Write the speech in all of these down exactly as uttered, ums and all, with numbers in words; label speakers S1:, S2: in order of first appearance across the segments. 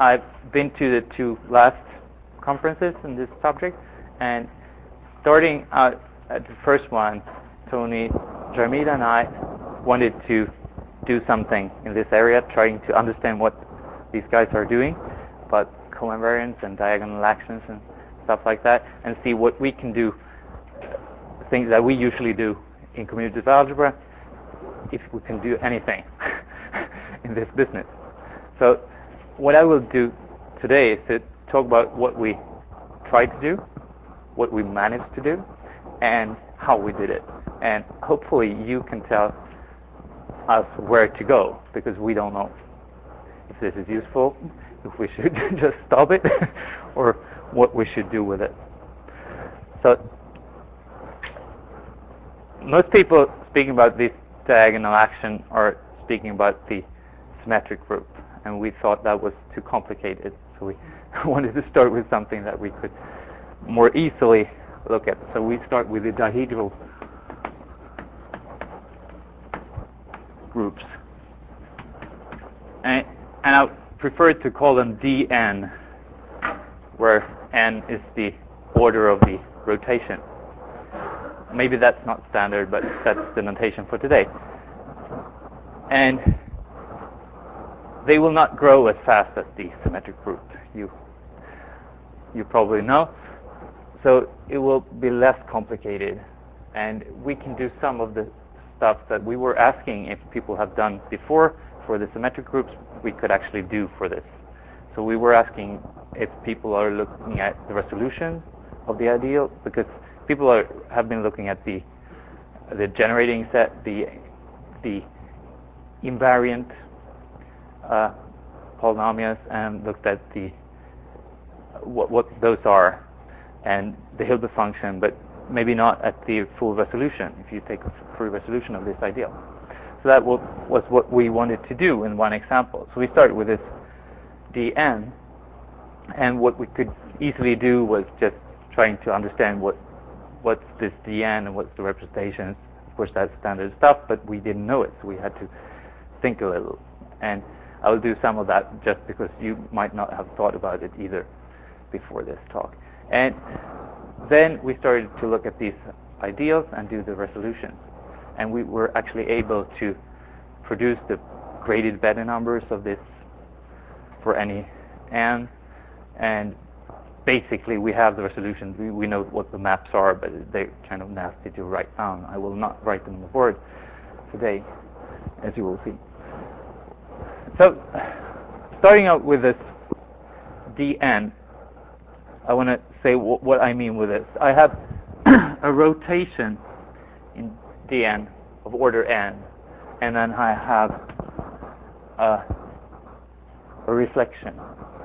S1: I've been to the two last conferences in this subject, and starting out at the first one, Tony, Jarmila, and I wanted to do something in this area, trying to understand what these guys are doing, but covariance and diagonal actions and stuff like that, and see what we can do, things that we usually do in commutative algebra, if we can do anything in this business. So what I will do today is to talk about what we tried to do, what we managed to do, and how we did it. And hopefully you can tell us where to go, because we don't know if this is useful, if we should just stop it, or what we should do with it. So most people speaking about this diagonal action are speaking about the symmetric group, and we thought that was too complicated, so we wanted to start with something that we could more easily look at. So we start with the dihedral groups, and, and I prefer to call them D N, where N is the order of the rotation. Maybe that's not standard, but that's the notation for today. And they will not grow as fast as the symmetric group, you you probably know. So it will be less complicated, and we can do some of the stuff that we were asking if people have done before for the symmetric groups, we could actually do for this. So we were asking if people are looking at the resolution of the ideal, because people are, have been looking at the the generating set, the the invariant uh, polynomials, and looked at the what what those are, and the Hilbert function, but maybe not at the full resolution, if you take a full resolution of this ideal. So that was what we wanted to do in one example. So we started with this D N, and what we could easily do was just trying to understand what what's this D N and what's the representations. Of course, that's standard stuff, but we didn't know it, so we had to think a little. And I will do some of that just because you might not have thought about it either before this talk. And then we started to look at these ideals and do the resolutions. And we were actually able to produce the graded Betti numbers of this for any n. And basically we have the resolutions. We, we know what the maps are, but they're kind of nasty to write down. I will not write them on the board today, as you will see. So starting out with this D N, I want to say w what I mean with this. I have a rotation in D N of order n, and then I have a, a reflection.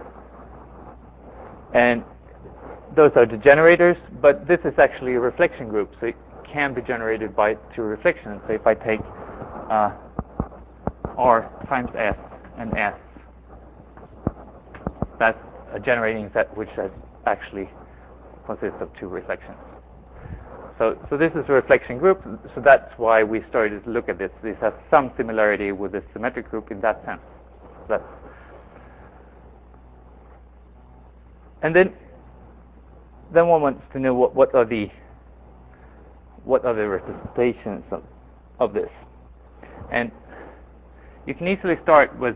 S1: And those are the generators, but this is actually a reflection group, so it can be generated by two reflections. So if I take uh, R times S and S, that's a generating set which has actually consists of two reflections. So, so this is a reflection group, so that's why we started to look at this. This has some similarity with the symmetric group in that sense. That's and then, then one wants to know what, what are the what are the representations of, of this. And you can easily start with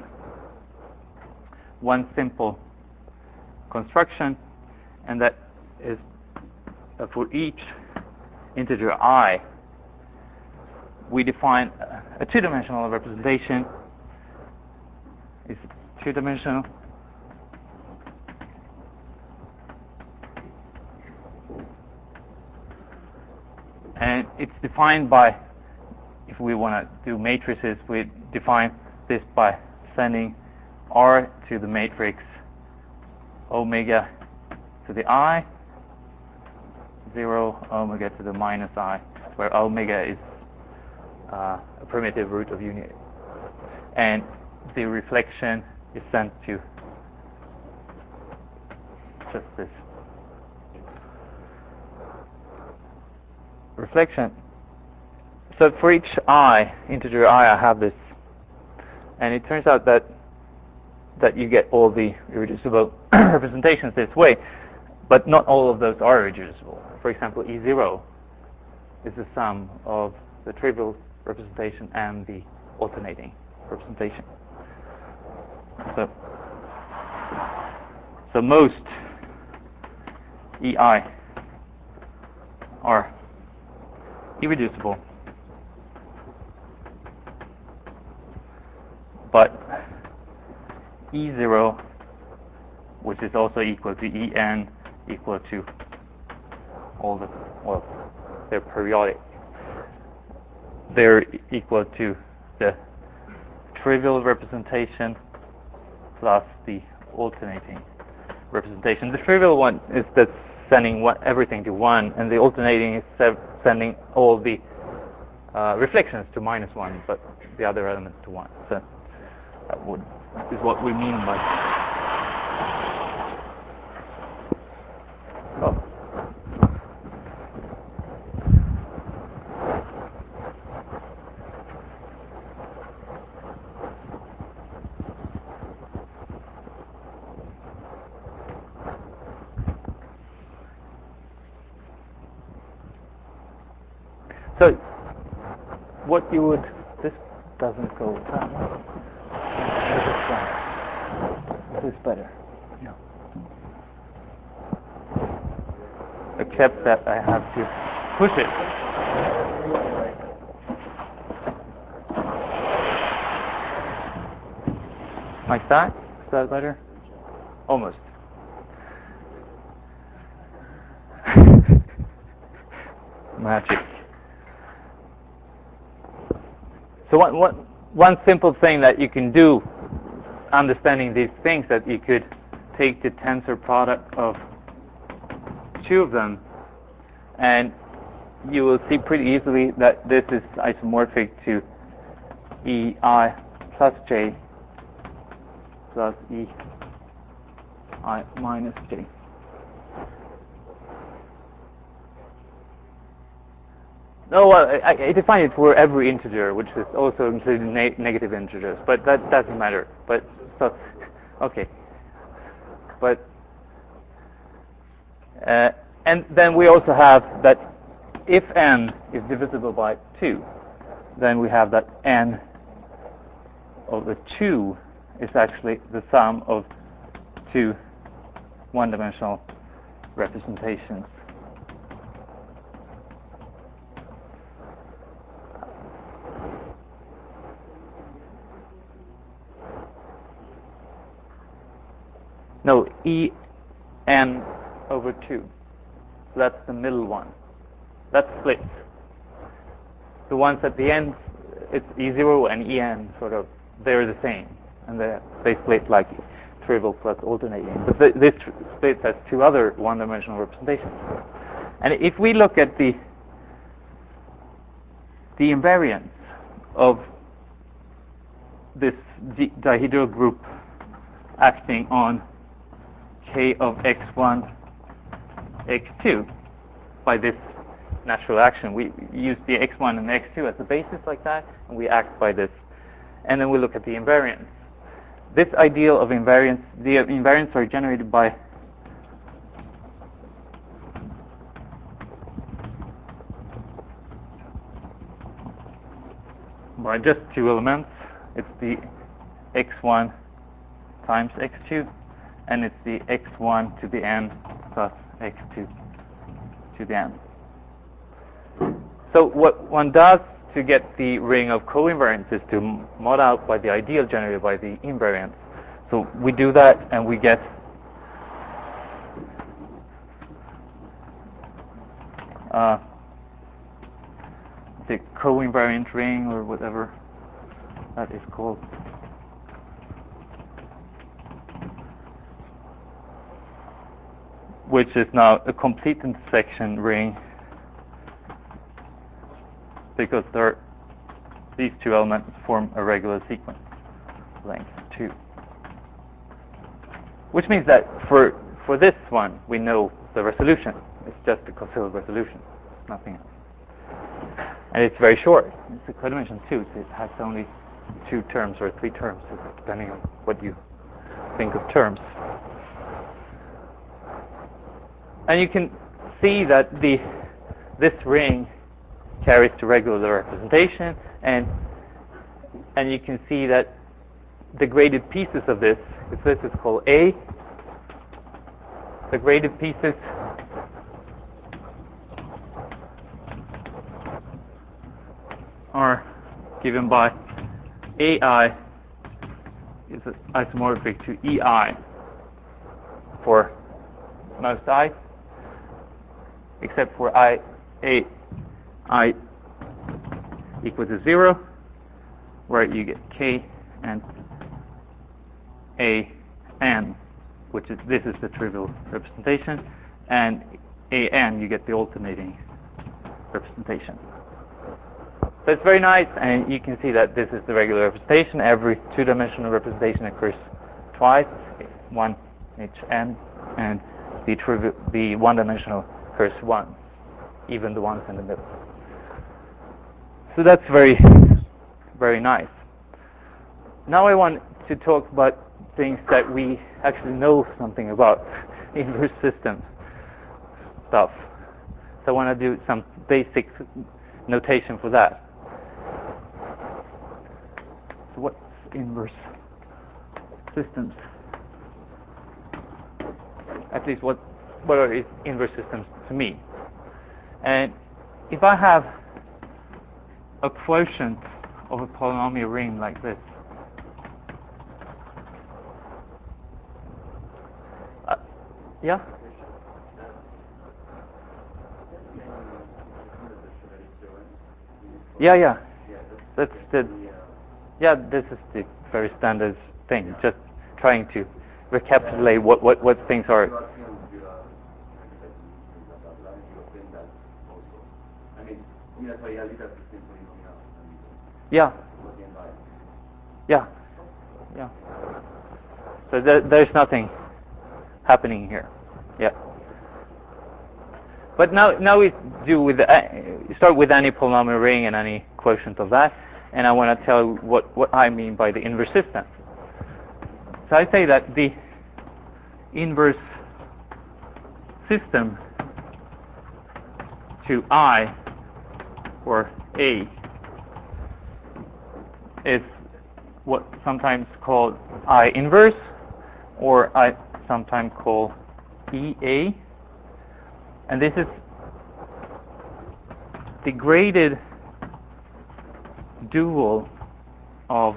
S1: one simple construction, and that is uh, for each integer I, we define a two-dimensional representation. It's two-dimensional. And it's defined by, if we want to do matrices, we define this by sending R to the matrix omega to the I, zero omega to the minus I, where omega is uh, a primitive root of unit. And the reflection is sent to just this reflection. So for each I, integer I, I have this. And it turns out that that you get all the irreducible representations this way, but not all of those are irreducible. For example, E zero is the sum of the trivial representation and the alternating representation. So, so most E I are irreducible, but E zero, which is also equal to E n, equal to all the, well, they're periodic. They're equal to the trivial representation plus the alternating representation. The trivial one is that's sending one, everything to one, and the alternating is se sending all the uh, reflections to minus one, but the other elements to one. So that would, is what we mean by. Oh. So, what you would, this doesn't go that way. This is better. No. Except that I have to push it. Like that? Is that better? Almost. Magic. So one, one, one simple thing that you can do, understanding these things, that you could take the tensor product of two of them, and you will see pretty easily that this is isomorphic to E I plus j plus E I minus j. No, well, I, I define it for every integer, which is also including ne negative integers, but that doesn't matter. But so, okay. But uh, and then we also have that if n is divisible by two, then we have that n over two is actually the sum of two one-dimensional representations. No, E n over two. So that's the middle one. That splits. The ones at the end, it's E zero and E n, sort of, they're the same. And they they split like trivial plus alternating. But th this split has two other one-dimensional representations. And if we look at the the invariance of this dihedral group acting on k of x one, x two by this natural action. We use the x one and x two as the basis like that, and we act by this. And then we look at the invariance. This ideal of invariance, the invariants are generated by by just two elements. It's the x one times x two, and it's the x one to the n plus x two to the n. So what one does to get the ring of covariance is to mod out by the ideal generated by the invariance. So we do that, and we get uh, the covariant ring, or whatever that is called. Which is now a complete intersection ring, because there, these two elements form a regular sequence, length two. Which means that for for this one, we know the resolution. It's just a Koszylov resolution, nothing else. And it's very short. It's a codimension two, so it has only two terms or three terms, depending on what you think of terms. And you can see that the this ring carries the regular representation, and and you can see that the graded pieces of this, if this is called A, the graded pieces are given by A I is isomorphic to E I for most I, except for I, A, I equal to zero, where you get K and A N, which is, this is the trivial representation, and A N, you get the alternating representation. So it's very nice, and you can see that this is the regular representation. Every two-dimensional representation occurs twice, one each end, and the, trivial, the one-dimensional occurs once, even the ones in the middle. So that's very, very nice. Now I want to talk about things that we actually know something about, inverse system stuff. So I want to do some basic notation for that. So what's inverse systems? At least what, what are inverse systems to me? And if I have a quotient of a polynomial ring like this, uh, yeah? Yeah, yeah. That's the, yeah, this is the very standard thing, just trying to recapitulate what, what, what things are. Yeah. Yeah. Yeah. So there, there's nothing happening here. Yeah. But now, now we do with the, uh, start with any polynomial ring and any quotient of that, and I want to tell you what, what I mean by the inverse system. So I say that the inverse system to I or A is what sometimes called I inverse, or I sometimes call E A. And this is the graded dual of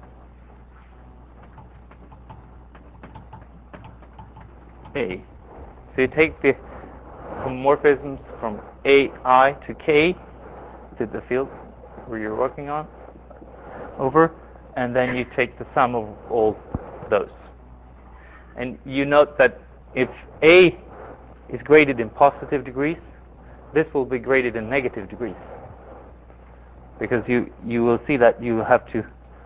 S1: A. So you take the homomorphisms from A I to K, to the field where you're working on, over, and then you take the sum of all those. And you note that if A is graded in positive degrees, this will be graded in negative degrees. Because you, you will see that you have to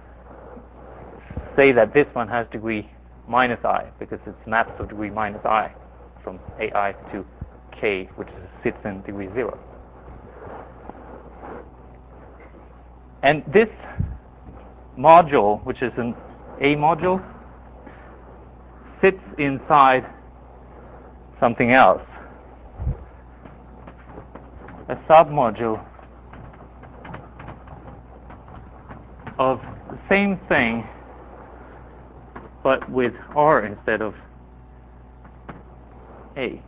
S1: say that this one has degree minus I, because it's maps of degree minus I from A I to K, which sits in degree zero. And this module, which is an A module, sits inside something else, a submodule of the same thing, but with R instead of A.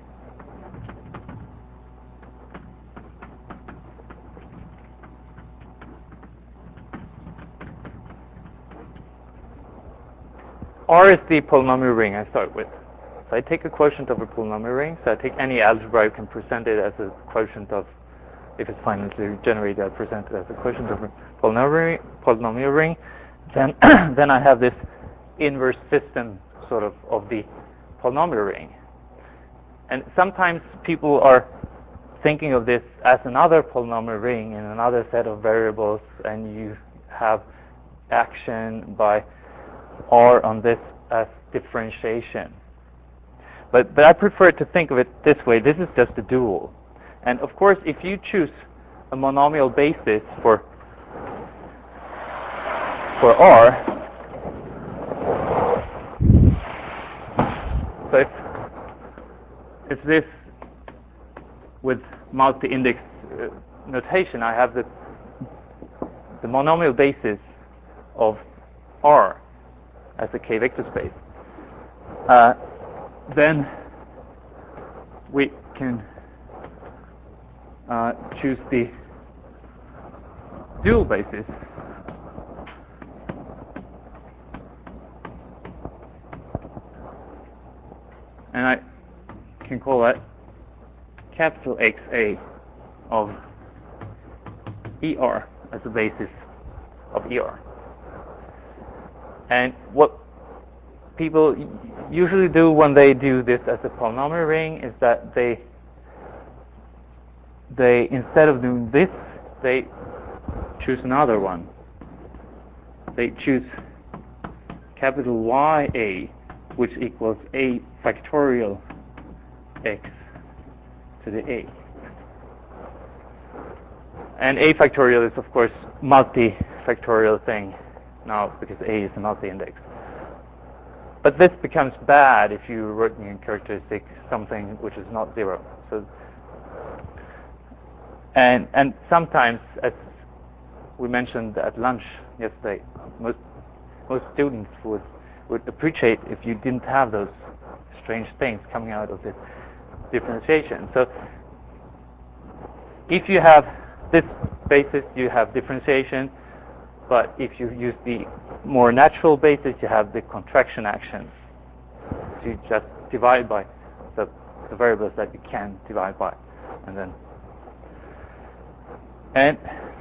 S1: R is the polynomial ring I start with. So I take a quotient of a polynomial ring. So I take any algebra, I can present it as a quotient of, if it's finitely generated, I present it as a quotient of a polynomial ring. Polynomial ring. Then, then I have this inverse system, sort of, of the polynomial ring. And sometimes people are thinking of this as another polynomial ring in another set of variables, and you have action by R on this as differentiation. But, but I prefer to think of it this way. This is just a dual. And of course, if you choose a monomial basis for, for R, So if, if this with multi-index uh, notation, I have the the monomial basis of R as a k-vector space, uh, then we can uh, choose the dual basis. And I can call that capital X A of E R as the basis of E R. And what people usually do when they do this as a polynomial ring is that they they instead of doing this, they choose another one. They choose capital Y A, which equals A factorial X to the A. And A factorial is, of course, multi-factorial thing now because A is a multi-index. But this becomes bad if you're working in characteristic something which is not zero. So, and and sometimes, as we mentioned at lunch yesterday, most most students would would appreciate if you didn't have those strange things coming out of the differentiation. So, if you have this basis, you have differentiation. But if you use the more natural basis, you have the contraction action. So you just divide by the, the variables that you can divide by, and then. And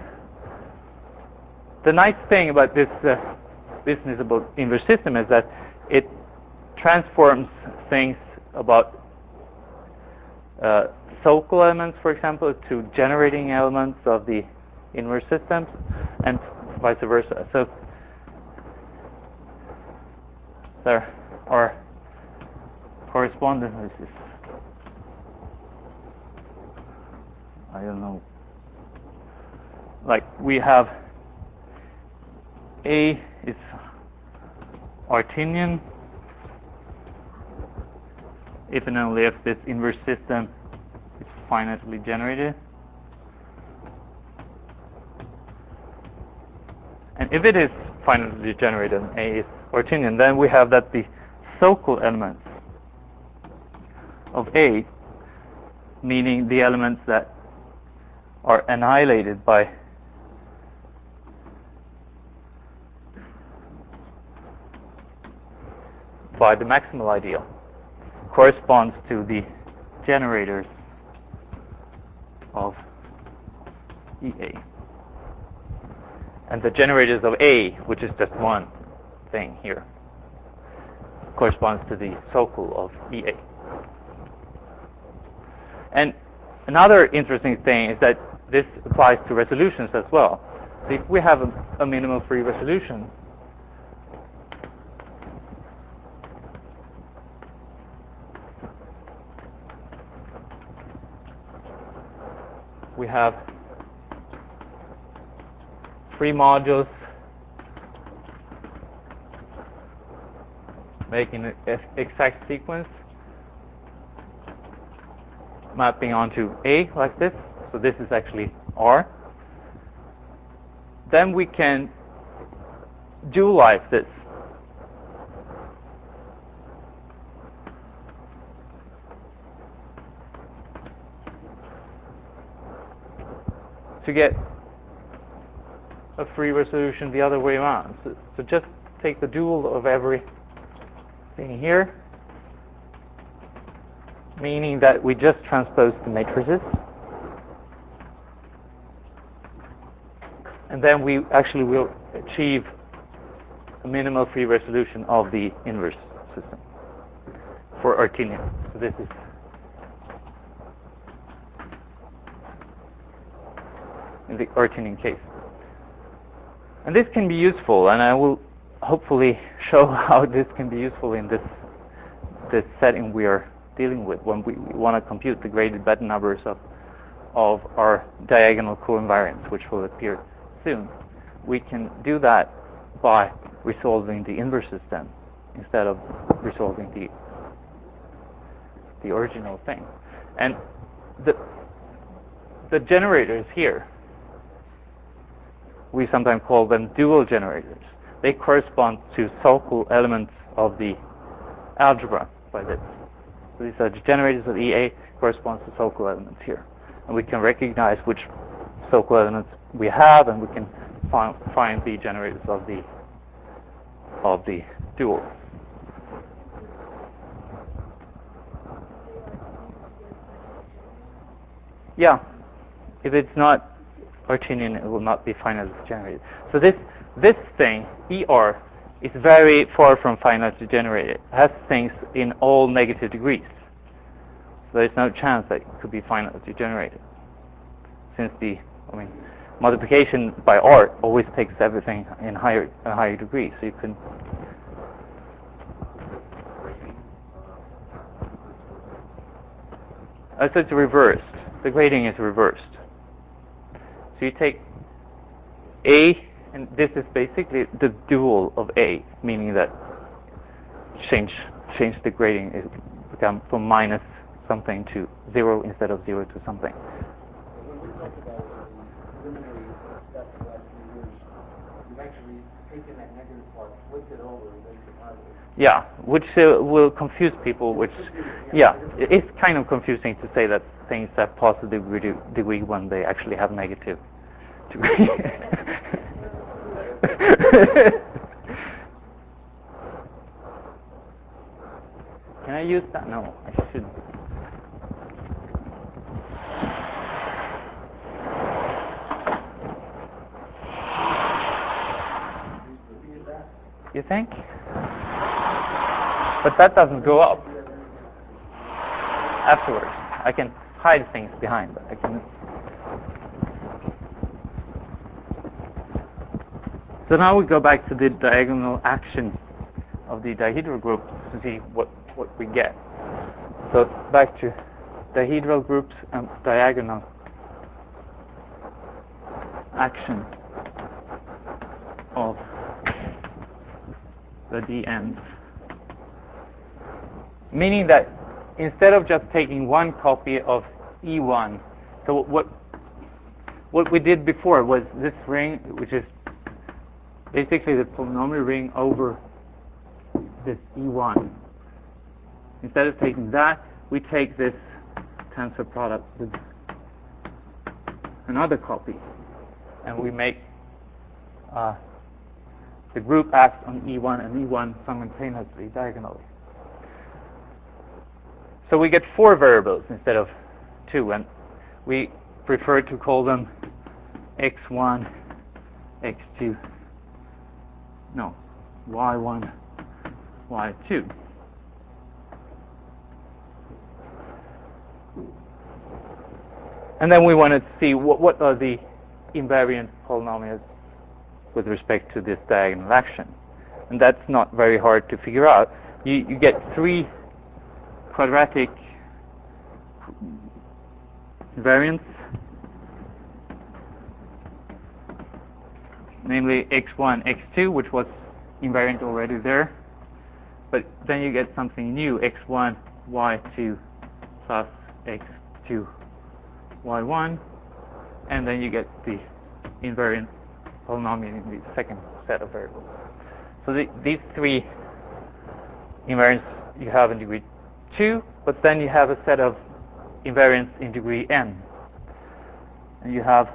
S1: the nice thing about this uh, businessable inverse system is that it transforms things about uh, Sokal elements, for example, to generating elements of the inverse systems, and vice versa. So there are correspondences. I don't know. Like we have A is Artinian if and only if this inverse system is finitely generated. And if it is finitely generated and A is Artinian, then we have that the Sokal elements of A, meaning the elements that are annihilated by by the maximal ideal, corresponds to the generators of E A. And the generators of A, which is just one thing here, corresponds to the Sokal of E A. And another interesting thing is that this applies to resolutions as well. So if we have a, a minimal free resolution, we have three modules making an exact sequence, mapping onto A like this. So this is actually R. Then we can dualize this. To get a free resolution the other way around. So, so just take the dual of everything here, meaning that we just transpose the matrices. And then we actually will achieve a minimal free resolution of the inverse system for Artinian. So this is in the Artinian case. And this can be useful, and I will hopefully show how this can be useful in this this setting we are dealing with when we want to compute the graded beta numbers of of our diagonal co-invariants, which will appear soon. We can do that by resolving the inverse system instead of resolving the the original thing. And the the generators here, we sometimes call them dual generators. They correspond to Socal elements of the algebra by this. So these are the generators of E A corresponds to Socal elements here. And we can recognize which Socal elements we have, and we can find, find the generators of the of the dual. Yeah, if it's not Artinian, it will not be finitely generated. So this this thing, E R, is very far from finitely generated. It has things in all negative degrees. So there's no chance that it could be finitely generated. Since the, I mean, multiplication by art always takes everything in higher a higher degree. So you can. Uh, so it's reversed. The grading is reversed. So you take A, and this is basically the dual of A, meaning that change change the grading is become from minus something to zero instead of zero to something.
S2: When we talked about the preliminary steps the last few years, you've actually taken that negative part, flipped it over, and made it positive.
S1: Yeah, which uh, will confuse people. Which, yeah, it's kind of confusing to say that things have positive degree, degree when they actually have negative degree. Can I use that? No, I shouldn't. You think? But that doesn't go up afterwards. I can hide things behind, but I can. So now we go back to the diagonal action of the dihedral group to see what, what we get. So back to dihedral groups and diagonal action of the D Ns. Meaning that instead of just taking one copy of E one, so what what we did before was this ring, which is basically the polynomial ring over this E one. Instead of taking that, we take this tensor product with another copy, and we make uh, the group act on E one and E one simultaneously, diagonally. So we get four variables instead of two, and we prefer to call them x one, x two, no, y one, y two. And then we want to see what, what are the invariant polynomials with respect to this diagonal action. And that's not very hard to figure out. You, you get three quadratic invariants, namely x one, x two, which was invariant already there. But then you get something new, x one, y two plus x two, y one, and then you get the invariant polynomial in the second set of variables. So the, these three invariants you have in degree two, but then you have a set of invariants in degree n. And you have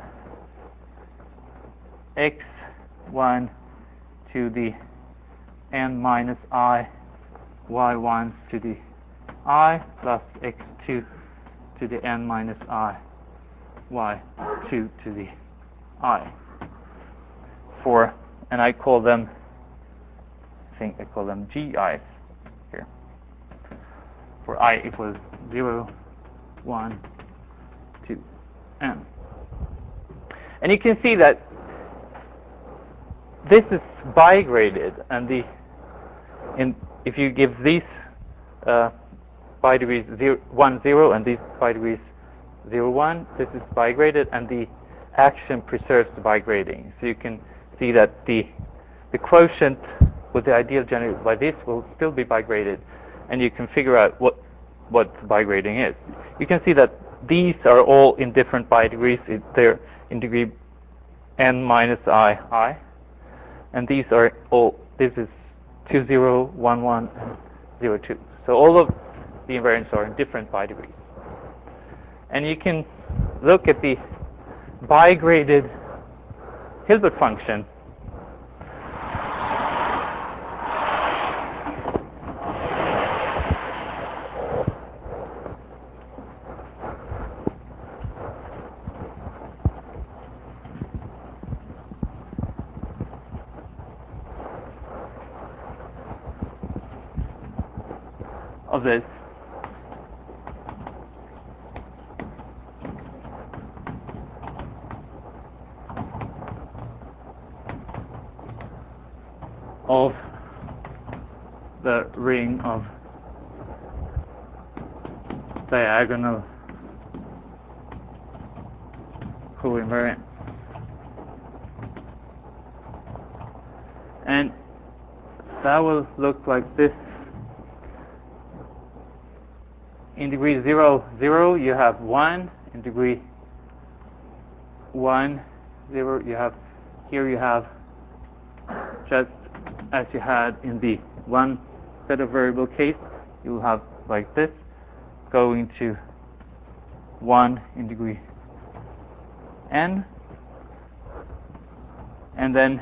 S1: x one to the n minus I, y one to the I, plus x two to the n minus I, y two to the I. For, and I call them, I think I call them G Is here. For I equals zero, one, two, n. And you can see that this is bigraded, and the in if you give these uh, pi degrees zero, one, zero, and these pi degrees zero, one, this is bigraded, and the action preserves the bigrading. So you can see that the the quotient with the ideal generated by this will still be bigraded, and you can figure out what what bigrading is. You can see that these are all in different pi degrees. It, they're in degree n minus I I, and these are all. This is two zero, one one, and zero two. So all of the invariants are in different pi degrees. And you can look at the bigraded Hilbert function of this. Of the ring of diagonal covariance. And that will look like this. In degree zero, zero, you have one. In degree one, zero, you have, here you have just as you had in the one set of variable case, you will have like this, going to one in degree n, and then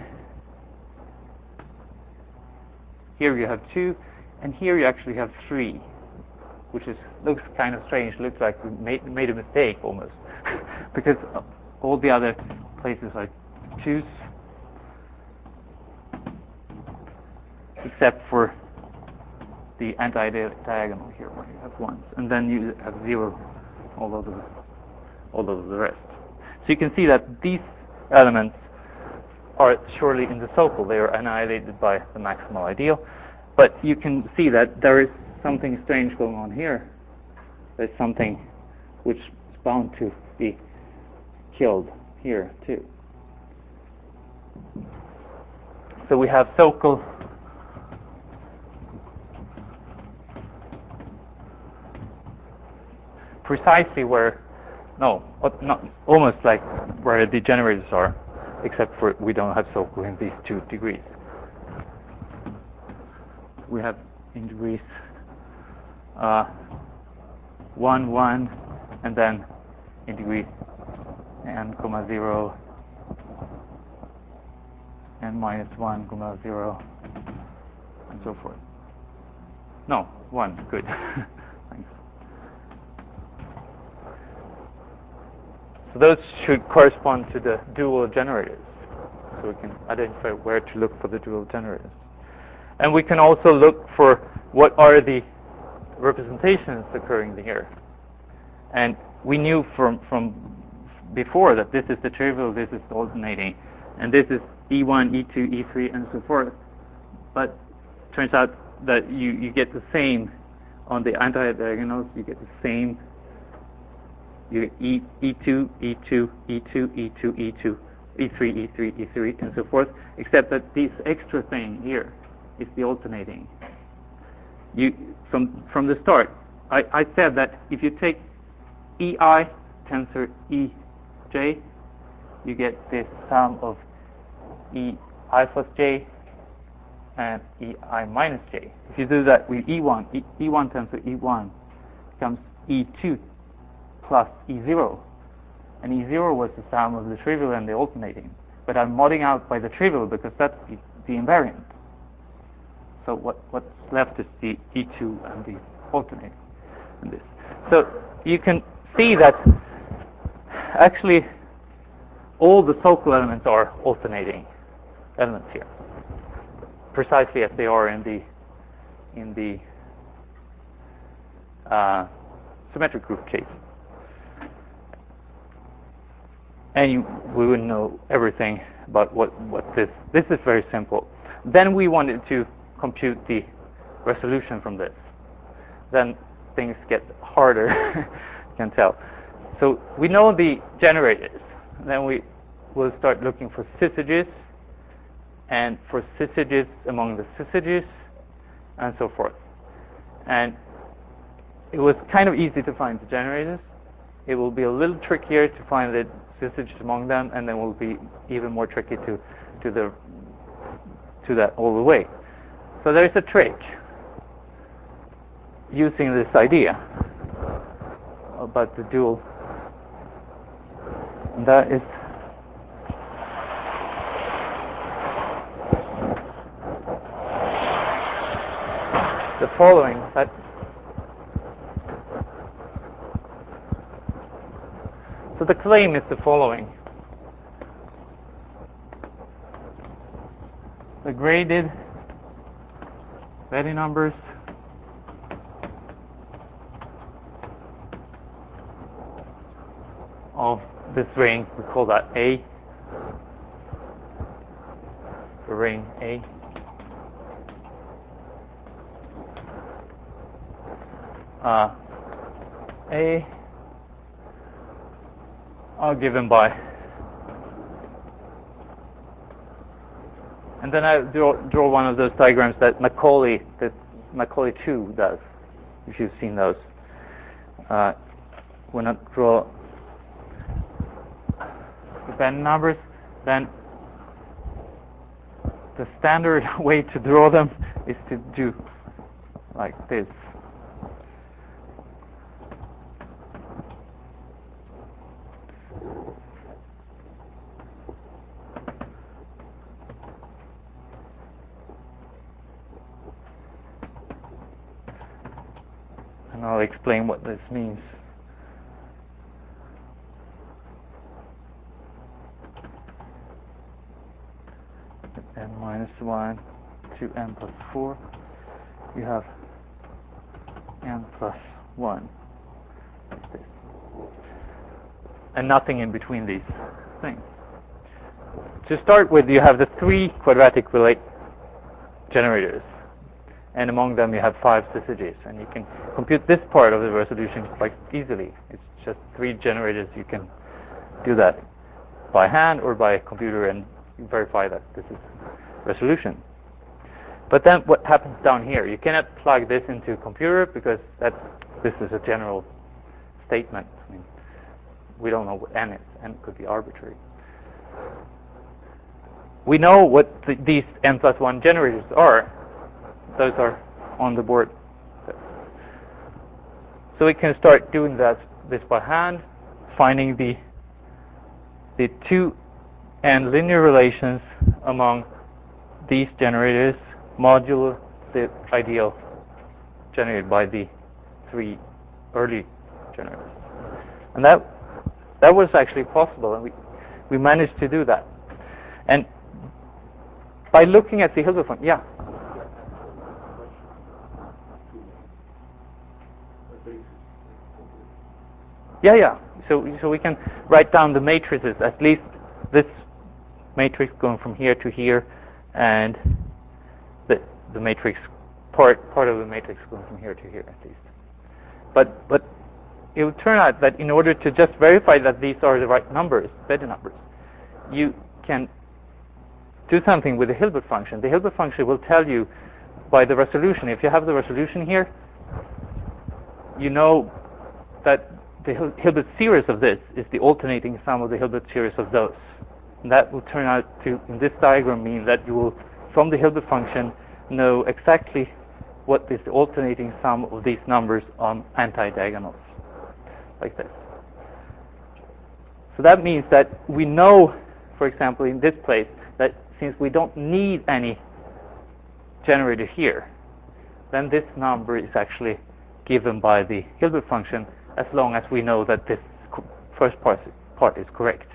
S1: here you have two, and here you actually have three, which is looks kind of strange. Looks like we made made a mistake almost, because all the other places are twos, except for the anti-diagonal here, where you have ones, and then you have zero all over the, all over the rest. So you can see that these elements are surely in the SOCL. They are annihilated by the maximal ideal, but you can see that there is something strange going on here. There's something which is bound to be killed here too. So we have SOCL precisely where, no, not almost like where the generators are, except for we don't have SOCL in these two degrees. We have in degrees uh, one, one, and then in degree n comma zero, n minus one comma zero, and so forth. No, one, good. Thanks. So those should correspond to the dual generators. So we can identify where to look for the dual generators. And we can also look for what are the representations occurring here. And we knew from, from before that this is the trivial, this is the alternating, and this is E one, E two, E three, and so forth. But it turns out that you, you get the same on the anti-diagonals, you get the same. You get E, E2, E2, E2, E2, E2, E3, E3, E3, and so forth, except that this extra thing here is the alternating. You, from, from the start, I, I said that if you take E I tensor E J, you get this sum of E I plus J and E I minus J. If you do that with E one, E, E1 tensor E one becomes E two plus E zero. And E zero was the sum of the trivial and the alternating. But I'm modding out by the trivial because that's the, the invariant. So what, what's left is the E two and the alternating. And this. So you can see that actually all the SOCL elements are alternating elements here, precisely as they are in the in the uh, symmetric group case. And you, we would know everything about what, what this, this is very simple. Then we wanted to compute the resolution from this. Then things get harder, you can tell. So we know the generators. Then we will start looking for syzygies, and for syzygies among the syzygies, and so forth. And it was kind of easy to find the generators. It will be a little trickier to find the syzygies among them, and then it will be even more tricky to to the to that all the way. So there is a trick using this idea about the dual, and that is the following. That so the claim is the following: the graded Betti numbers of this ring, we call that A, the ring A, uh, A are given by, and then I draw, draw one of those diagrams that Macaulay, that Macaulay two does, if you've seen those. Uh, when I draw the Betti numbers, then the standard way to draw them is to do like this. And I'll explain what this means. N minus one to n plus four, you have n plus one, like this. And nothing in between these things. To start with, you have the three quadratic relate generators, and among them you have five syzygies, and you can compute this part of the resolution quite easily. It's just three generators. You can do that by hand or by a computer and verify that this is resolution. But then what happens down here? You cannot plug this into a computer because that this is a general statement. I mean, we don't know what n is. N could be arbitrary. We know what the, these n plus one generators are. Those are on the board. So we can start doing that this by hand, finding the the two n linear relations among these generators modulo the ideal generated by the three early generators. And that that was actually possible, and we we managed to do that. And by looking at the Hilbert function, yeah. Yeah, yeah. So so we can write down the matrices, at least this matrix going from here to here, and the the matrix part part of the matrix going from here to here at least. But but it would turn out that in order to just verify that these are the right numbers, Betti numbers, you can do something with the Hilbert function. The Hilbert function will tell you by the resolution. If you have the resolution here, you know that the Hilbert series of this is the alternating sum of the Hilbert series of those. And that will turn out to, in this diagram, mean that you will, from the Hilbert function, know exactly what is the alternating sum of these numbers on anti-diagonals, like this. So that means that we know, for example, in this place, that since we don't need any generator here, then this number is actually given by the Hilbert function, as long as we know that this first part, part is correct.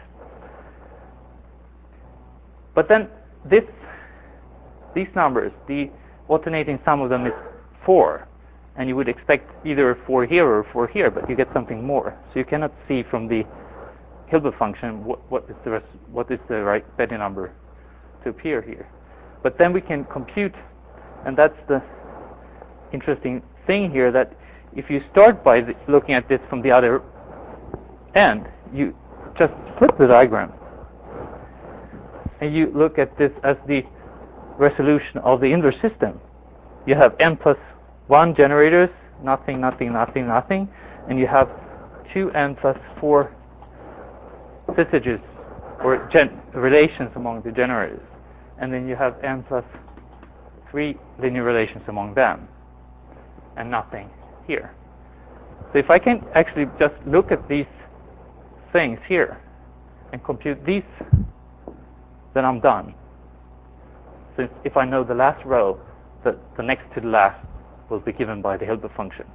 S1: But then this, these numbers, the alternating sum of them is four, and you would expect either a four here or a four here, but you get something more. So you cannot see from the Hilbert function what, what is the rest, what is the right Betti number to appear here. But then we can compute, and that's the interesting thing here, that if you start by the, looking at this from the other end, you just flip the diagram, and you look at this as the resolution of the inverse system. You have n plus one generators nothing, nothing, nothing, nothing, and you have two n plus four syzygies or gen relations among the generators, and then you have n plus three linear relations among them, and nothing here. So if I can actually just look at these things here and compute these, then I'm done. So if I know the last row, the, the next to the last will be given by the Hilbert function.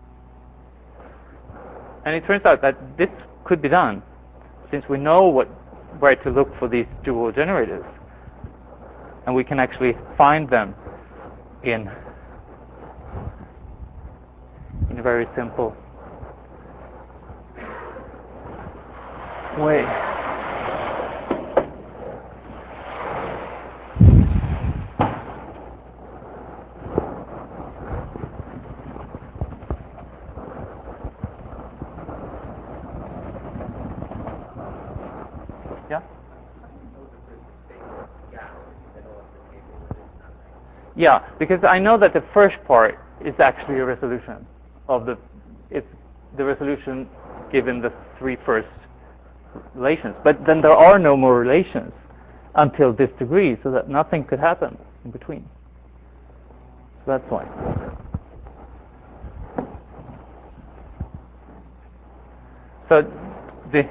S1: And it turns out that this could be done since we know what where to look for these dual generators, and we can actually find them in in a very simple way. Yeah? Yeah, because I know that the first part is actually a resolution of the it's the resolution given the three first relations. But then there are no more relations until this degree, so that nothing could happen in between. So that's why. So the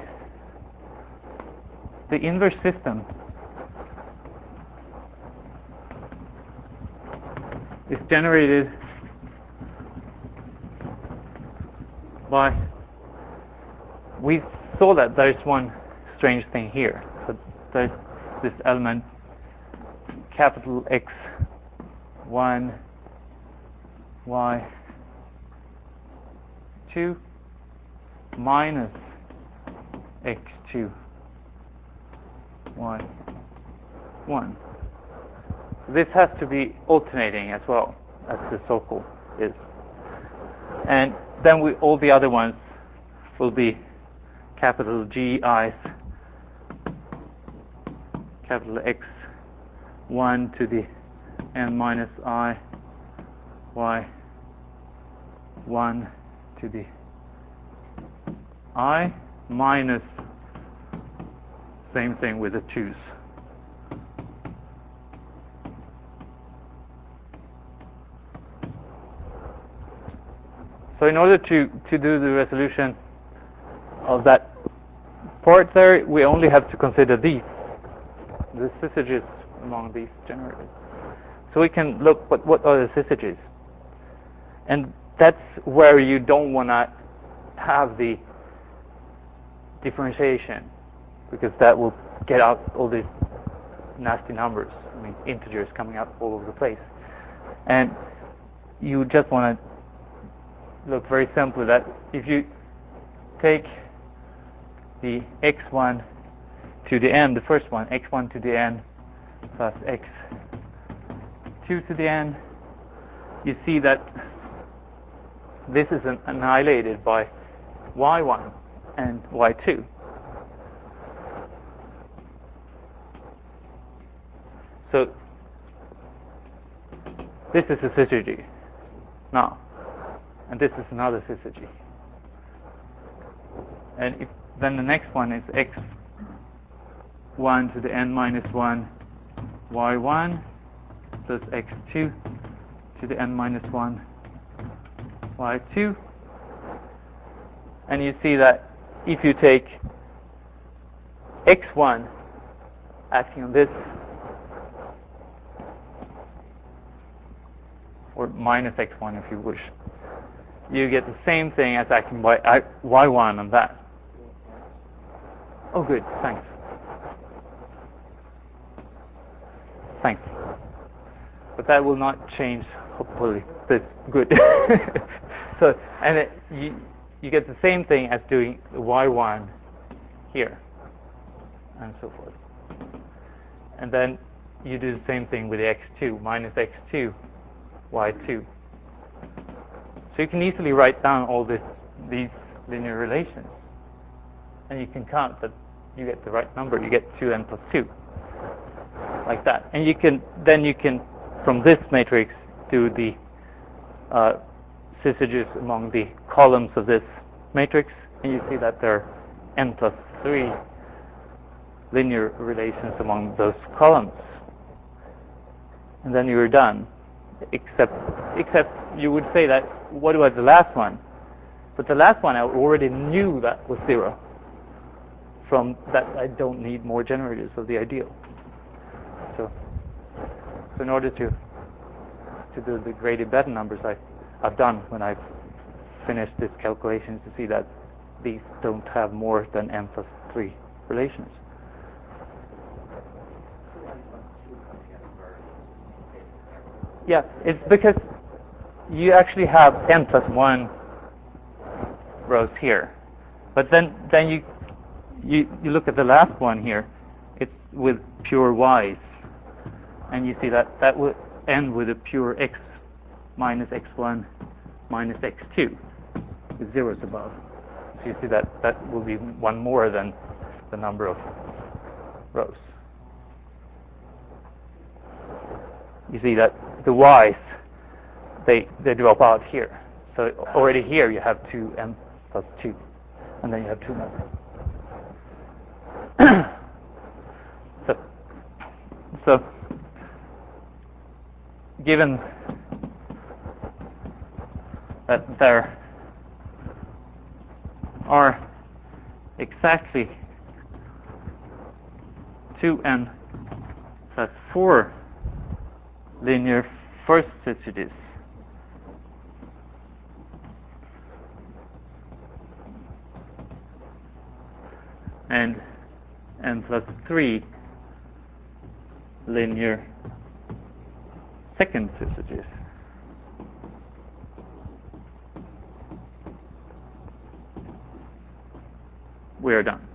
S1: the inverse system is generated by, we saw that there's one strange thing here. So there's this element capital X one Y two minus X two Y one. This has to be alternating as well as the circle is. And then we, all the other ones will be capital G I's capital X one to the n minus I Y one to the I minus same thing with the twos. So in order to, to do the resolution of that part there, we only have to consider these, the syzygies among these generators. So we can look what what are the syzygies. And that's where you don't want to have the differentiation, because that will get out all these nasty numbers, I mean integers coming out all over the place. And you just want to look very simply that if you take the x one to the n, the first one, x one to the n plus x two to the n, you see that this is an annihilated by y one and y two. So this is a syzygy now, and this is another syzygy. And if, then the next one is x one to the n minus one y one plus x two to the n minus one y two. And you see that if you take x one acting on this, or minus x one if you wish, you get the same thing as acting by y one on that. Oh, good, thanks. Thanks. But that will not change, hopefully. That's good. So, and it, you, you get the same thing as doing y one here, and so forth. And then you do the same thing with the x two, minus x two, y two. So you can easily write down all this, these linear relations, and you can count that you get the right number. You get two n plus two, like that. And you can then you can from this matrix do the uh, syzygies among the columns of this matrix, and you see that there are n plus three linear relations among those columns. And then you're done. Except, except you would say that, what about the last one? But the last one I already knew that was zero. From that, I don't need more generators of the ideal. So, so in order to to do the graded beta numbers I, I've done when I've finished this calculation to see that these don't have more than n plus three relations. Yeah, it's because you actually have n plus one rows here, but then then you you you look at the last one here. It's with pure y's, and you see that that will end with a pure x minus x one minus x two with zeros above. So you see that that will be one more than the number of rows. You see that the y's, they they drop out here. So already here you have two n plus two, and then you have two more. so, so given that there are exactly two n plus four linear first syzygies, and n plus three linear second syzygies. We are done.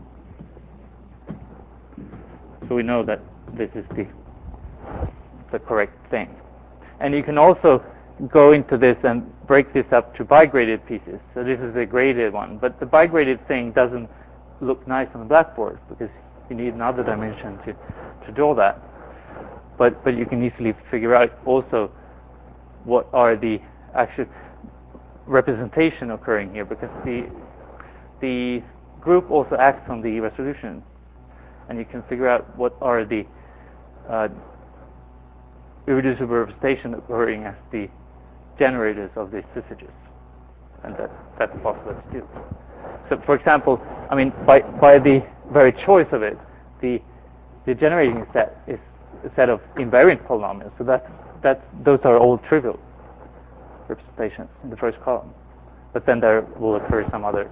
S1: So we know that this is the the correct thing. And you can also go into this and break this up to bigraded pieces. So this is a graded one, but the bigraded thing doesn't look nice on the blackboard because you need another dimension to, to draw that. But but you can easily figure out also what are the actual representation occurring here, because the the group also acts on the resolution, and you can figure out what are the uh, irreducible representation occurring as the generators of the syzygies, and that that's possible to do. So, for example, I mean, by by the very choice of it, the the generating set is a set of invariant polynomials. So that that those are all trivial representations in the first column. But then there will occur some other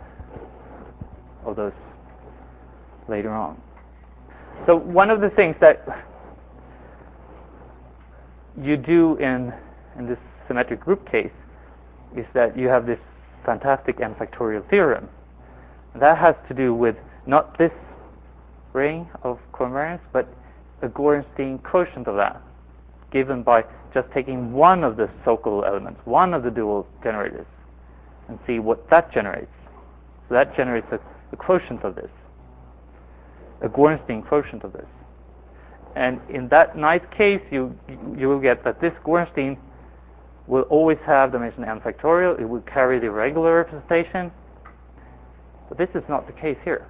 S1: of those later on. So one of the things that you do in in this symmetric group case is that you have this fantastic n factorial theorem. That has to do with not this ring of covariance, but a Gorenstein quotient of that, given by just taking one of the Sokal elements, one of the dual generators, and see what that generates. So that generates a, a quotient of this, a Gorenstein quotient of this. And in that nice case, you you will get that this Gorenstein will always have dimension n factorial. It will carry the regular representation. But this is not the case here.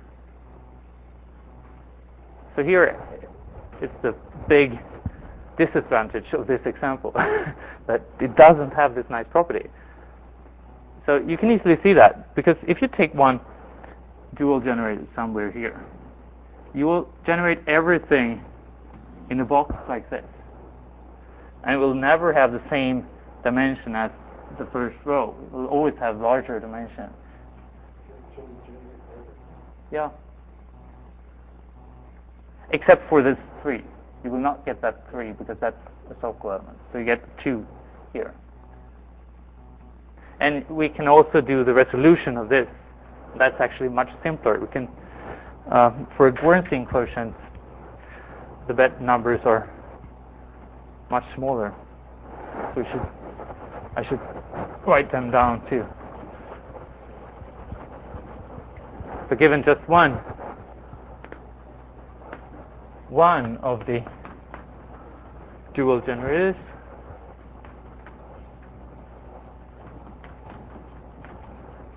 S1: So here, it's the big disadvantage of this example, that it doesn't have this nice property. So you can easily see that, because if you take one dual generator somewhere here, you will generate everything in a box like this. And it will never have the same dimension as the first row. It will always have larger dimension. Yeah. Except for this three. You will not get that three because that's a Sokal element. So you get two here. And we can also do the resolution of this. That's actually much simpler. We can, uh, for a Gorenstein quotient, the bet numbers are much smaller. So we should, I should write them down too. So given just one, one of the dual generators,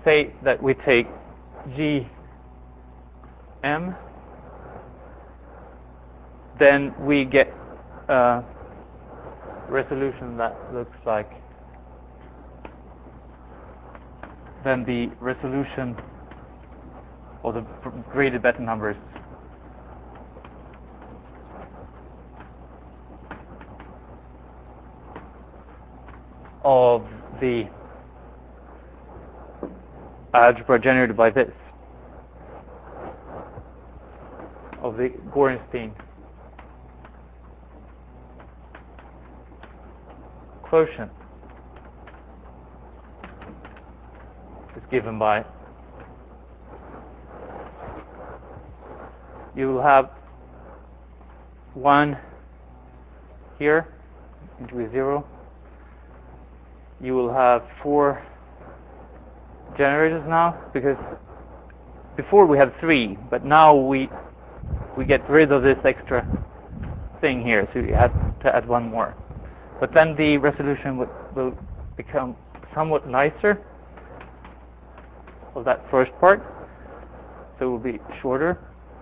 S1: say that we take G M, then we get a resolution that looks like, then the resolution or the graded beta numbers of the algebra generated by this, of the Gorenstein quotient, is given by, you will have one here into a zero. You will have four generators now, because before we had three, but now we we get rid of this extra thing here, so you have to add one more. But then the resolution will, will become somewhat nicer of that first part, so it will be shorter.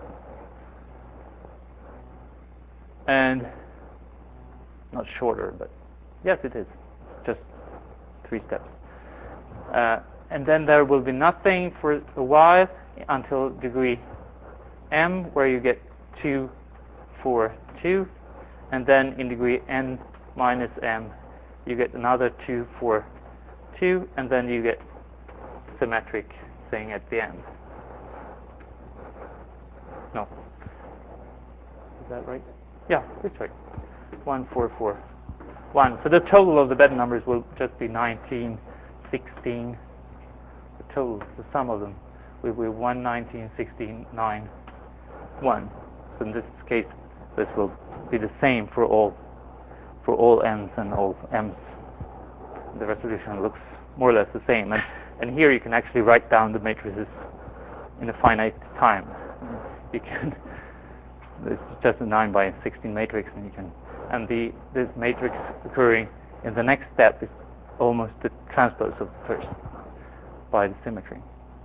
S1: And not shorter, but yes, it is just three steps. Uh, and then there will be nothing for the y until degree m, where you get two, four, two, and then in degree n minus m, you get another two, four, two, and then you get symmetric thing at the end. No, is that right? Yeah, that's right. One, four, four, one. So the total of the beta numbers will just be nineteen, sixteen. The total, the sum of them, will be one, nineteen, sixteen, nine, one. So in this case, this will be the same for all for all n's and all m's. The resolution looks more or less the same. And and here you can actually write down the matrices in a finite time. You can. It's just a nine by sixteen matrix, and you can, and the this matrix occurring in the next step is almost the transpose of the first by the symmetry.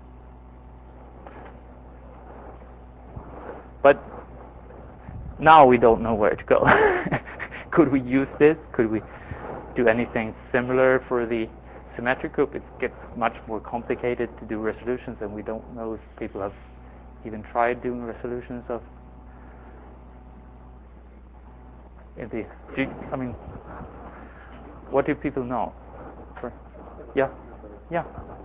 S1: But now we don't know where to go. Could we use this? Could we do anything similar for the symmetric group? It gets much more complicated to do resolutions, and we don't know if people have even tried doing resolutions of in the, do you, I mean, what do people know? For, yeah, yeah.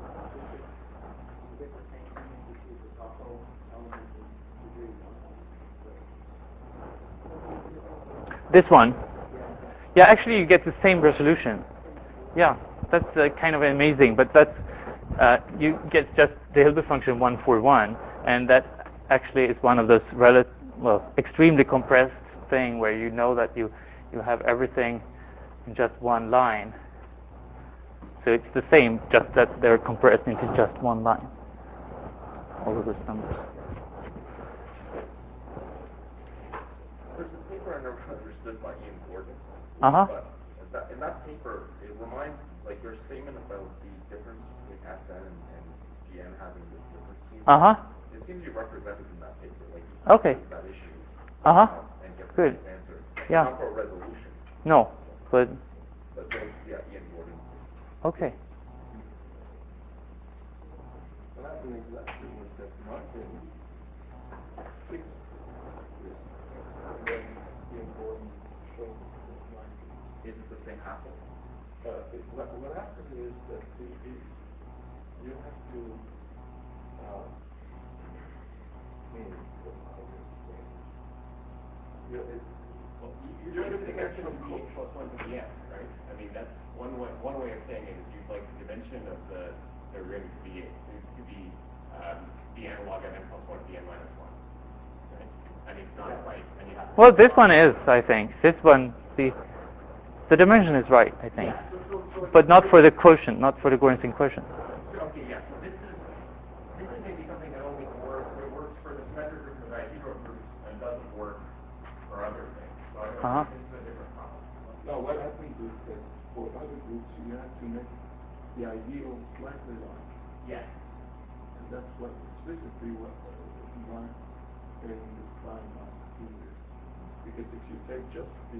S1: This one, yeah. Actually, you get the same resolution. Yeah, that's uh, kind of amazing. But that's uh, you get just the Hilbert function one four one, and that actually is one of those rel- well, extremely compressed thing where you know that you you have everything in just one line. So it's the same, just that they're compressed into just one line, all of those numbers.
S3: There's a paper I never understood by Ian Gordon.
S1: Uh-huh.
S3: But that, in that paper, it reminds, like, your statement about the difference between S N and, and G N having this difference. Seems
S1: Uh-huh.
S3: It seems you represented in that paper. Like, you
S1: okay.
S3: that issue.
S1: Uh-huh.
S3: Um, and get the
S1: Good.
S3: nice answer.
S1: Yeah.
S3: Not for a resolution.
S1: No, but...
S3: But those, yeah, Ian Gordon.
S1: Okay.
S4: Well, that's an exactly what that Martin fixed this. And then Ian Gordon showed this Martin.
S3: Is it the same hassle?
S4: Uh, it, what, what happens is that the, the, you have to, uh, mean, how do you explain this? You, it,
S5: well, you, you're going to think that's from B plus one to the n, right? I mean, that's one way, one way of saying it is you'd like the dimension of the, the ring to be, to be um, the analog of n plus one to the n minus one, right? And it's not right, and you have to...
S1: Well, this one is, I think. This one, the the dimension is right, I think.
S5: Yeah, so, so, so
S1: but not for the quotient, not for the Gorenstein quotient.
S5: Okay, yeah, so this is, this is maybe something that only works, it works for the symmetric groups and the dihedral groups and doesn't work for other things. So I don't
S1: Uh-huh.
S5: think this is a different problem.
S4: no, what happens is that for other groups, you have to make the ideal slightly larger.
S5: Yes.
S4: And that's what explicitly what uh, Mark in this line on here. Because if you take just the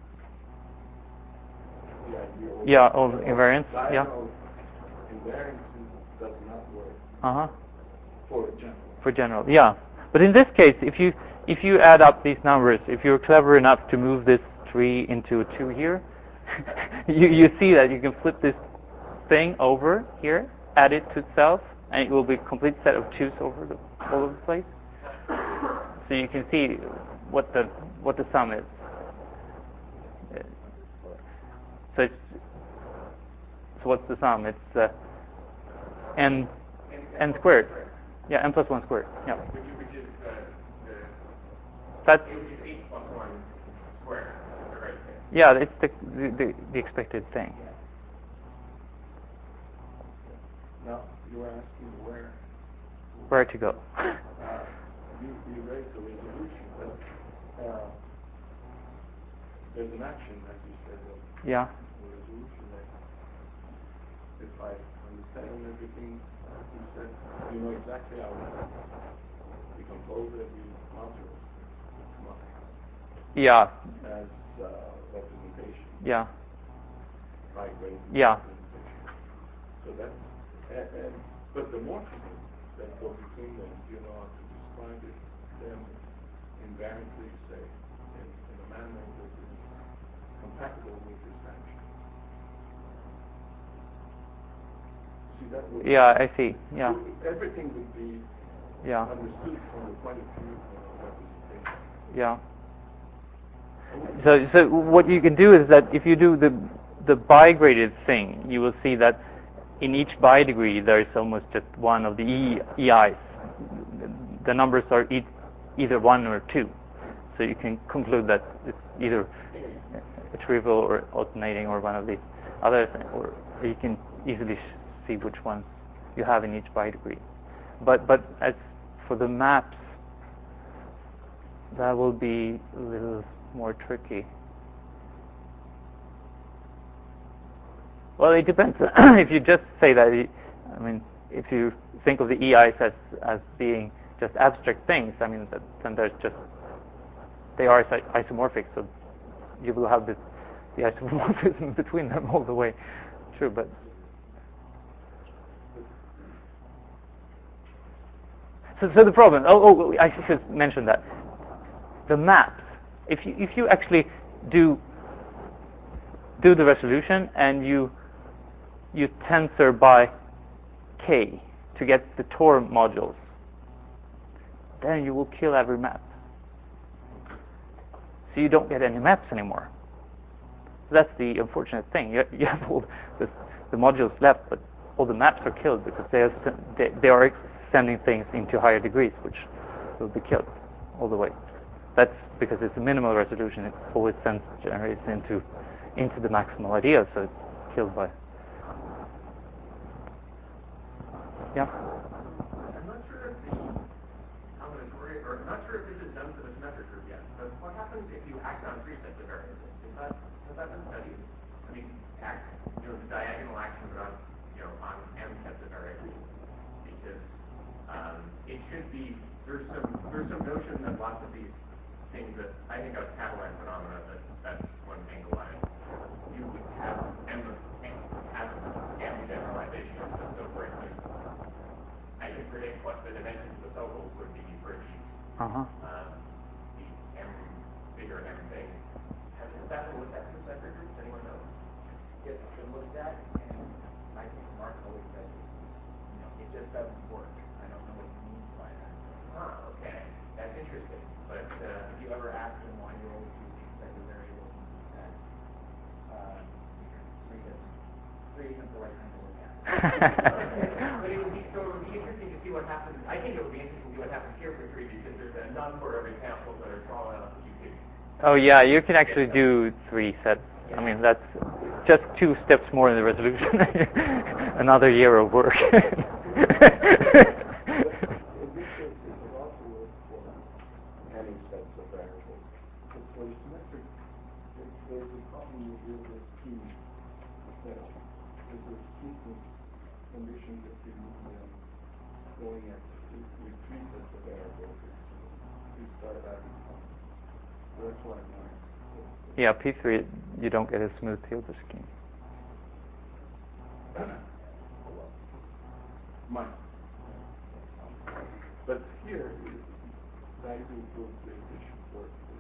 S4: the idea of
S1: Yeah, of invariance, yeah.
S4: diagonal invariance does not work
S1: Uh-huh.
S4: for general.
S1: For general, yeah. But in this case, if you if you add up these numbers, if you're clever enough to move this three into a two here, you you see that you can flip this thing over here, add it to itself, and it will be a complete set of twos over the all over the place. So you can see what the what the sum is. So it's so what's the sum? It's uh, n n squared. Yeah, n plus one squared. Yeah.
S5: Which, which is uh, the
S1: That's
S5: which is eight plus one squared. That's the right thing.
S1: yeah. It's the the, the, the expected thing.
S4: Now you are asking where
S1: Where to go?
S4: uh, you, you raised the resolution, but uh, there's an action, as you said, of
S1: Yeah.
S4: the resolution. That if I understand everything you said, you know exactly how we decompose every module come up
S1: Yeah.
S4: as uh, representation,
S1: Yeah.
S4: right? Right?
S1: Yeah.
S4: Representation. So that, and, and but the morphisms that go between them, you know how to describe it, them invariantly, say, in, in a manner that is compatible with this action. See, that would
S1: Yeah. I see. Yeah.
S4: everything would be
S1: Yeah.
S4: understood from the point of view of representation.
S1: Yeah. So so what you can do is that if you do the the bi-graded thing, you will see that in each bi-degree there is almost just one of the e, EIs. The numbers are e- either one or two. So you can conclude that it's either a trivial or alternating or one of the others, or you can easily sh- see which ones you have in each bi-degree. But but as for the maps, that will be a little more tricky. Well, it depends. If you just say that, it, I mean, if you think of the E Is as as being just abstract things, I mean, that, then there's just they are iso- isomorphic, so you will have the, the isomorphism between them all the way. True, but so so the problem. Oh, oh, I should mention that the maps. If you if you actually do do the resolution and you you tensor by k to get the Tor modules, then you will kill every map. So you don't get any maps anymore. That's the unfortunate thing. You, you have all the, the modules left, but all the maps are killed because they are, they, they are sending things into higher degrees, which will be killed all the way. That's because it's a minimal resolution. It always sends generates into into the maximal idea, so it's killed by. Yeah.
S5: I'm not sure if the combinatorial, or I'm not sure if this is done for the symmetric group yet, but what happens if you act on three sets of variables? Is that, has that been studied? I mean, act, you know, the diagonal action, but on, you know, on m sets of variables. Because um, it should be, there's some, there's some notion that lots of these things that, I think of Catalan phenomena, that that's one angle on it. You would have m, have m generalizations, and so for instance, I can predict what the dimensions of the circles would be for each
S1: Uh-huh.
S5: um, the m bigger m thing. Has that been looked at in symmetric groups? Anyone know?
S2: Yes, it's been looked at, and I think Mark always says, you know, it just doesn't work. I don't know what he means by that.
S5: Ah, okay. That's interesting. But uh,
S2: If you ever ask him why you always do three sets of variables, he says, um, because three doesn't, three isn't the right thing to look at.
S5: but it would be so it would be interesting to see what happens. I think it would be interesting to see what happens here for three because there's a number of examples that are small enough that you could.
S1: Oh yeah, you can actually do three sets. I mean, that's just two steps more in the resolution. Another year of work.
S4: In this case, it will also work for any sets of variables. But for the symmetric, it, there's a problem you deal with two. That there's a sequence conditions that you um, going at, we we treat as a variable, we start adding some. So that's why I'm not.
S1: Yeah, P three, you don't get a smooth Hilbert scheme.
S4: Mine. But here, that includes the addition for this.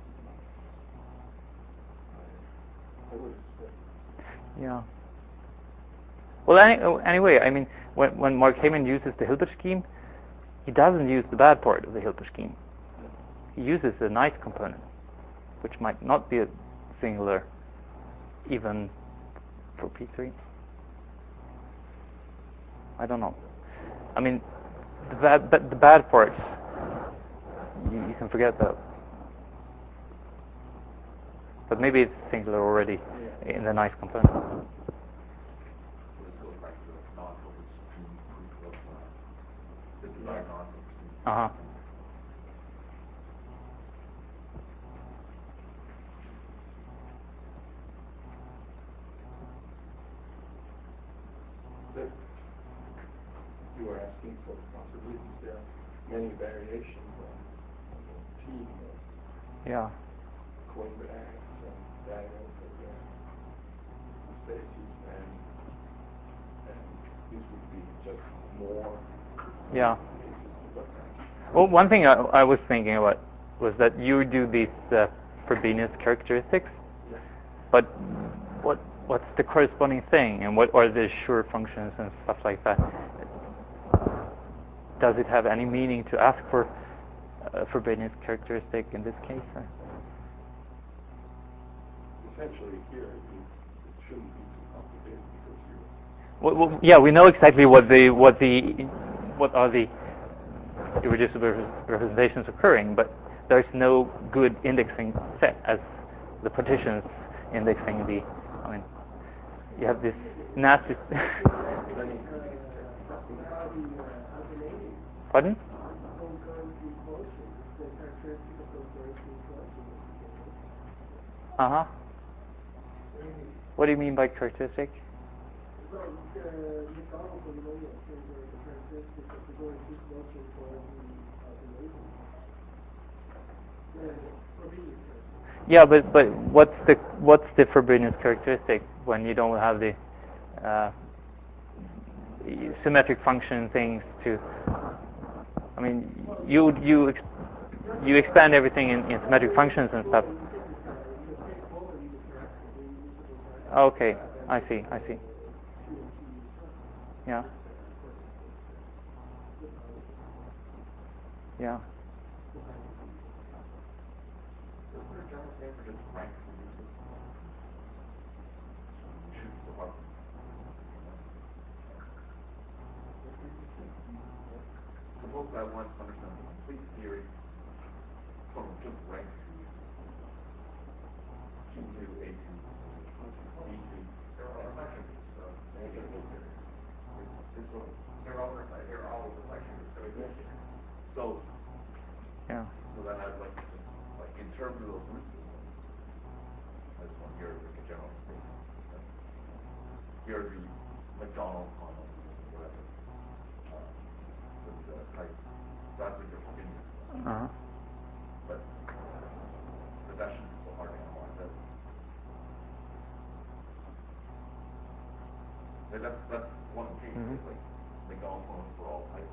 S4: I would expect.
S1: Yeah. Well, any, anyway, I mean, when, when Mark Heyman uses the Hilbert scheme, he doesn't use the bad part of the Hilbert scheme. He uses the nice component, which might not be a singular even for P three. I don't know. I mean, the bad, the bad parts, you, you can forget that. But maybe it's singular already in the nice component.
S3: This goes back to the non-Hilbert scheme proof of uh, the desired non-Hilbert scheme.
S1: Uh huh.
S4: That you were asking for possibilities. There are many variations on, on the team of
S1: Yeah.
S4: Coinbase and Daniels and uh, Stacy's, and and this would be just more
S1: Yeah.
S4: cases to look at.
S1: Well, one thing I, I was thinking about was that you do these uh, Frobenius characteristics,
S4: Yeah.
S1: but what what's the corresponding thing, and what are the sure functions and stuff like that? Does it have any meaning to ask for a Frobenius characteristic in this case? Or?
S4: Essentially here, it, it shouldn't be too complicated because you.
S1: Well, well, yeah, we know exactly what the what the what are the irreducible representations occurring, but there's no good indexing set as the partitions indexing the. I mean, you have this nasty. Pardon? Uh huh. What do you mean by characteristic?
S2: Well, the McDonald polynomial is the characteristic of the going through motion for the the Frobenius characteristic.
S1: Yeah, but but what's the what's the Frobenius characteristic when you don't have the uh, symmetric function things to? I mean, you you ex- you expand everything in, in symmetric functions and stuff. Okay, I see, I see. Yeah. Yeah.
S3: Is there a general name for just rank reduces? Choose the part. Suppose I want to understand the complete theory from just rank to G two, A two, B two. They're all reflections, so they get a little theory. It's all, they're all reflections, they're all reflections, so it's easy. So,
S1: Yeah.
S3: so then I'd like to just, like, in terms of those root systems, I just want here like a general statement. Like, here are the McDonald columns, whatever. Uh, with the type, that's like your Frobenius.
S1: Uh-huh.
S3: But, but that shouldn't be so hard to analyze that. Like, that's, that's one case,
S1: Mhm.
S3: right? Like, McDonald columns for all types.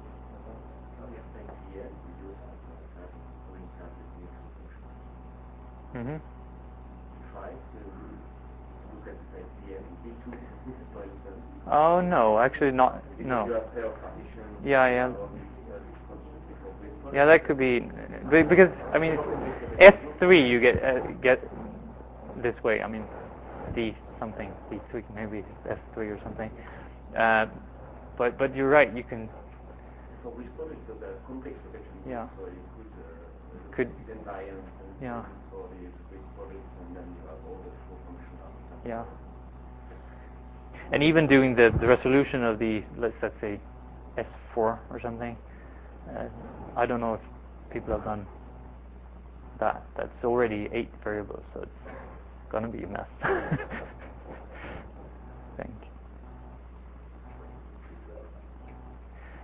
S1: Mhm.
S5: Try to look at the D M B two, for instance.
S1: Oh no, actually not. No.
S5: You have pair of partitions.
S1: Yeah, yeah.
S5: all these, uh, these constants before this.
S1: Yeah, that could be be- because I mean S three you get uh, get this way. I mean D something D three maybe S three or something. Uh, but but you're right. You can.
S5: So we saw it as a complex protection.
S1: Yeah.
S5: So you could uh,
S1: Could.
S5: invariance and
S1: Yeah.
S5: for the big products, and then you have all the full functionality.
S1: Yeah. And even doing the, the resolution of the let's let's say S four or something. Uh, I don't know if people have done that. That's already eight variables, so it's gonna be a mess. I think.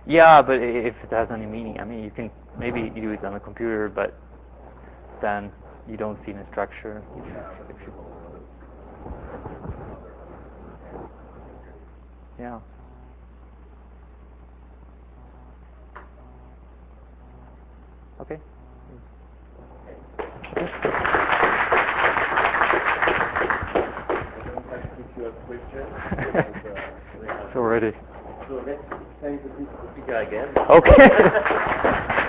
S1: Yeah, but i- if it has any meaning, I mean, you can maybe do it on a computer, but then you don't see the structure. If you- yeah. Okay.
S2: You have questions? And, uh,
S1: It's already.
S2: so let's thank the speaker again.
S1: Okay.